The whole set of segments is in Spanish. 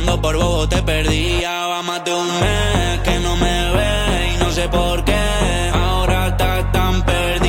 Llorando por bobo te perdía. Va más de un mes que no me ve y no sé por qué ahora estás tan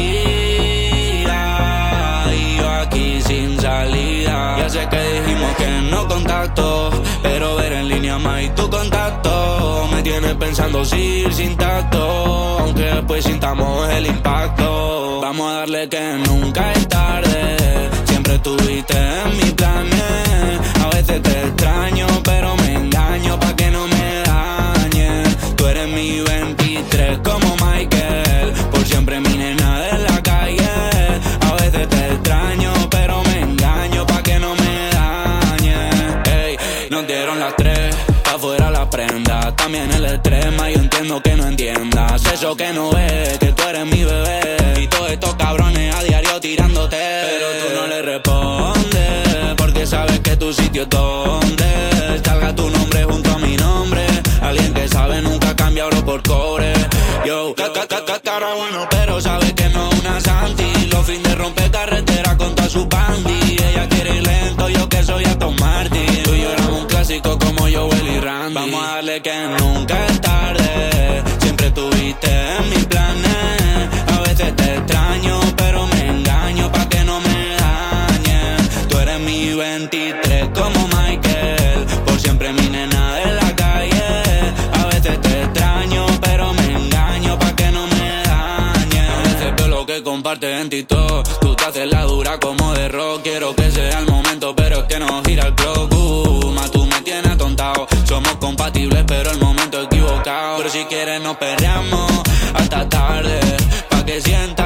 perdida. Y yo aquí sin salida. Ya sé que dijimos que no contacto, pero ver en línea más y tu contacto me tiene pensando si ir sin tacto, aunque después sintamos el impacto. Vamos a darle que nunca es tarde. Siempre estuviste en mis planes. A veces te extraño, pero me engaño pa' que no me dañes. Tú eres mi 23 como Michael, por siempre mi nena de la calle. A veces te extraño, pero me engaño pa' que no me dañes. Ey, nos dieron las 3, pa' afuera la prenda. También el estrés, ma, yo entiendo que no entiendas eso que no ves, que tú eres mi bebé. Y todos estos cabrones a diario tirándote, pero tú no le respondes, porque sabes que tu sitio es donde salga tu nombre junto a mi nombre. Alguien que sabe nunca cambia oro por cobre. Yo, cara bueno, pero sabe que no es una Santi. Los fines de romper carretera con toda su bandi. Ella quiere ir lento, yo que soy Aston Martin. Tú y yo éramos un clásico como Joel y Randy. Vamos a darle que nunca es tarde. Siempre estuviste en mis planes. A veces te extraño, pero me engaño pa' que no me dañes. Tú eres mi 23 como Michael, por siempre mi nena de la calle. A veces te extraño, pero me engaño pa' que no me dañes. A veces veo lo que compartes en TikTok. Tú te haces la dura como de rock. Quiero que sea el momento, pero es que no gira el clock. Ma, tú me tienes atontado. Somos compatibles, pero el momento equivocado. Pero si quieres nos perreamos hasta tarde, pa' que sientas